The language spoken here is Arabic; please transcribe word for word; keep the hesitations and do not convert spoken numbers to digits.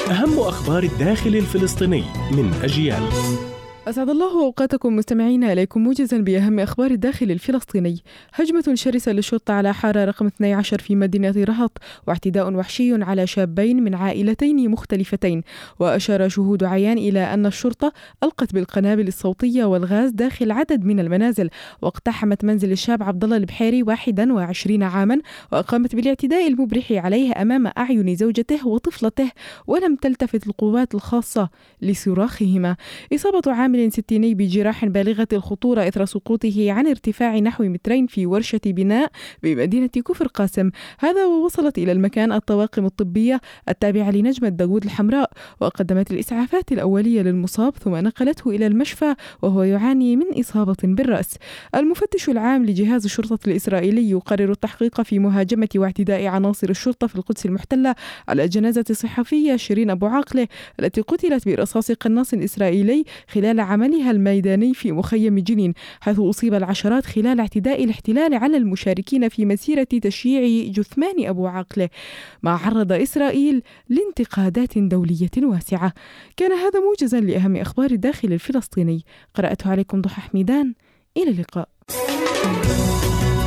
أهم أخبار الداخل الفلسطيني من أجيال. أسعد الله أوقاتكم مستمعينا، إليكم موجزا بأهم أخبار الداخل الفلسطيني. هجمة شرسة للشرطة على حارة رقم اثني عشر في مدينة رهط، واعتداء وحشي على شابين من عائلتين مختلفتين. وأشار شهود عيان إلى أن الشرطة ألقت بالقنابل الصوتية والغاز داخل عدد من المنازل، واقتحمت منزل الشاب عبد الله البحيري واحد وعشرين عاما، وقامت بالاعتداء المبرح عليه أمام أعين زوجته وطفلته، ولم تلتفت القوات الخاصة لصراخهما. إصابة عامل ستيني بجراح بالغة الخطورة إثر سقوطه عن ارتفاع نحو مترين في ورشة بناء بمدينة كفر قاسم. هذا ووصلت إلى المكان الطواقم الطبية التابعة لنجمة داوود الحمراء، وقدمت الإسعافات الأولية للمصاب ثم نقلته إلى المشفى وهو يعاني من إصابة بالرأس. المفتش العام لجهاز الشرطة الإسرائيلي يقرر التحقيق في مهاجمة واعتداء عناصر الشرطة في القدس المحتلة على جنازة الصحفية شيرين أبو عاقلة التي قتلت برصاص قناص إسرائيلي خلال عملها الميداني في مخيم جنين، حيث أصيب العشرات خلال اعتداء الاحتلال على المشاركين في مسيرة تشييع جثمان أبو عاقلة، ما عرض إسرائيل لانتقادات دولية واسعة. كان هذا موجزا لأهم أخبار الداخل الفلسطيني، قرأته عليكم ضحى حميدان. إلى اللقاء.